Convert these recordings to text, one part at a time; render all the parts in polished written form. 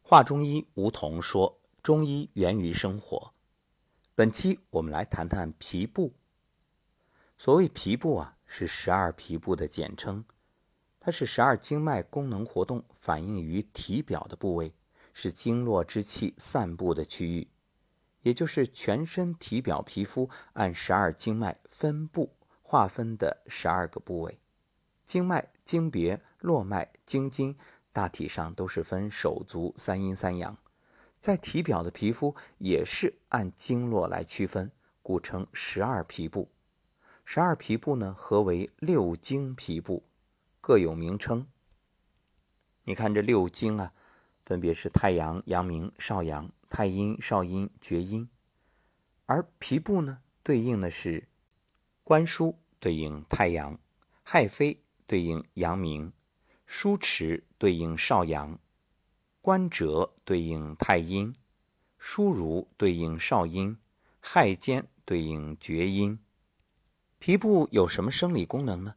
华中医吴桐说，中医源于生活。本期我们来谈谈脾部。所谓脾部是12脾部的简称，它是12经脉功能活动反映于体表的部位，是经络之气散布的区域，也就是全身体表皮肤按12经脉分布划分的12个部位。经脉、经别、络脉、经筋大体上都是分手足三阴三阳，在体表的皮肤也是按经络来区分，故称12脾部。12脾部呢，合为6经脾部，各有名称。你看这6经分别是太阳、阳明、少阳、太阴、少阴、厥阴。而脾部呢，对应的是关枢对应太阳，亥飞对应阳明，枢池对应少阳，关喆对应太阴，枢濡对应少阴，亥间对应厥阴。脾部有什么生理功能呢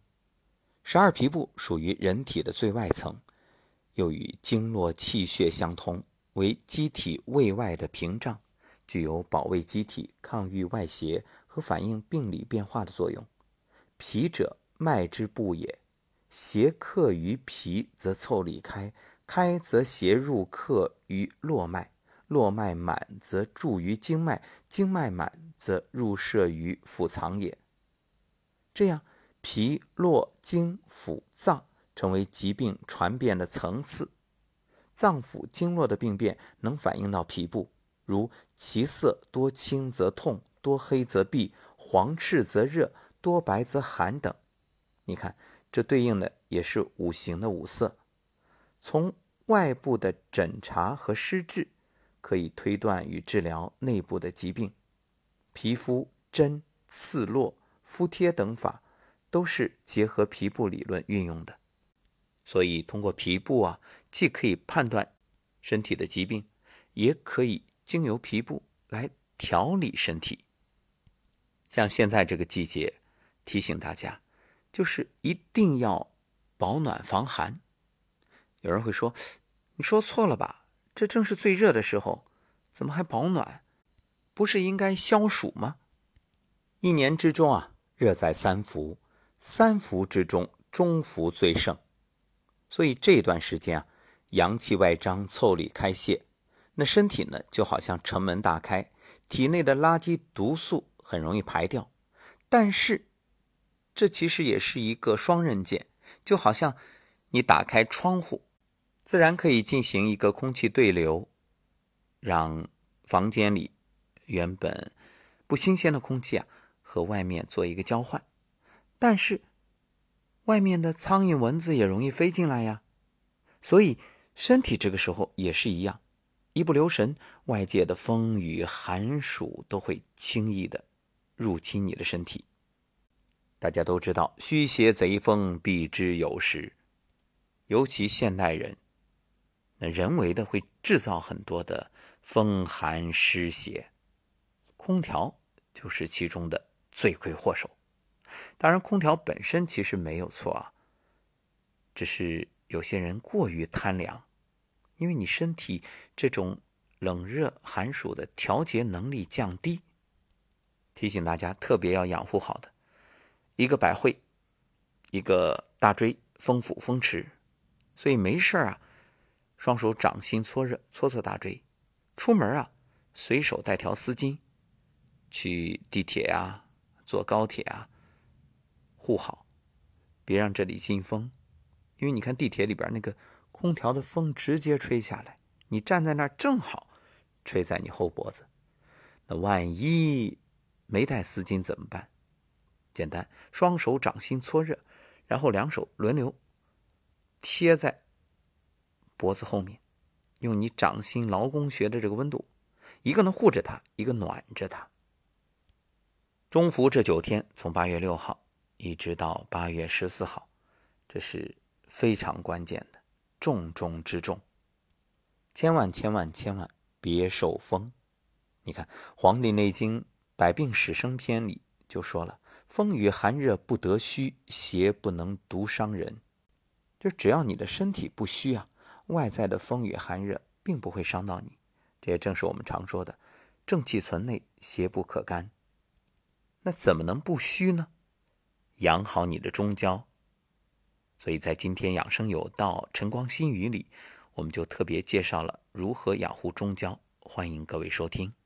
？12脾部属于人体的最外层，又与经络气血相通，为机体卫外的屏障，具有保卫机体、抗御外邪和反映病理变化的作用。脾者，脉之部也，邪克于脾则腠理开，开则邪入克于络脉，络脉满则注于经脉，经脉满则入摄于腑藏也。这样脾、络、经、腑、脏成为疾病传遍的层次。脏腑经络的病变能反映到脾部，如其色多青则痛，多黑则闭，黄赤则热，多白则寒等。你看，这对应的也是五行的五色。从外部的诊查和施治，可以推断与治疗内部的疾病。皮肤针、刺络、敷贴等法都是结合脾部理论运用的。所以通过脾部既可以判断身体的疾病，也可以经由脾部来调理身体。像现在这个季节，提醒大家就是一定要保暖防寒。有人会说，你说错了吧，这正是最热的时候，怎么还保暖？不是应该消暑吗？一年之中热在三伏，三伏之中中伏最盛，所以这段时间阳气外张，腠理开泄，那身体呢就好像城门大开，体内的垃圾毒素很容易排掉。但是这其实也是一个双刃剑，就好像你打开窗户，自然可以进行一个空气对流，让房间里原本不新鲜的空气和外面做一个交换。但是外面的苍蝇蚊子也容易飞进来呀，所以身体这个时候也是一样，一不留神，外界的风雨寒暑都会轻易的入侵你的身体。大家都知道，虚邪贼风避之有时，尤其现代人，那人为的会制造很多的风寒湿邪，空调就是其中的罪魁祸首。当然空调本身其实没有错只是有些人过于贪凉，因为你身体这种冷热寒暑的调节能力降低。提醒大家特别要养护好的，一个百会，一个大椎，风府风池，所以没事双手掌心搓热，搓搓大椎，出门随手带条丝巾，去地铁坐高铁护好，别让这里进风。因为你看地铁里边那个空调的风直接吹下来，你站在那儿正好吹在你后脖子，那万一没带丝巾怎么办？简单，双手掌心搓热，然后两手轮流贴在脖子后面，用你掌心劳宫穴的这个温度，一个呢护着它，一个暖着它。中伏这9天，从8月6号一直到8月14号，这是非常关键的，重中之重，千万别受风。你看《黄帝内经·百病始生篇》里就说了，风雨寒热不得虚，邪不能独伤人。就只要你的身体不虚外在的风雨寒热并不会伤到你。这也正是我们常说的正气存内，邪不可干。那怎么能不虚呢？养好你的中焦。所以在今天养生有道晨光心语里，我们就特别介绍了如何养护中焦，欢迎各位收听。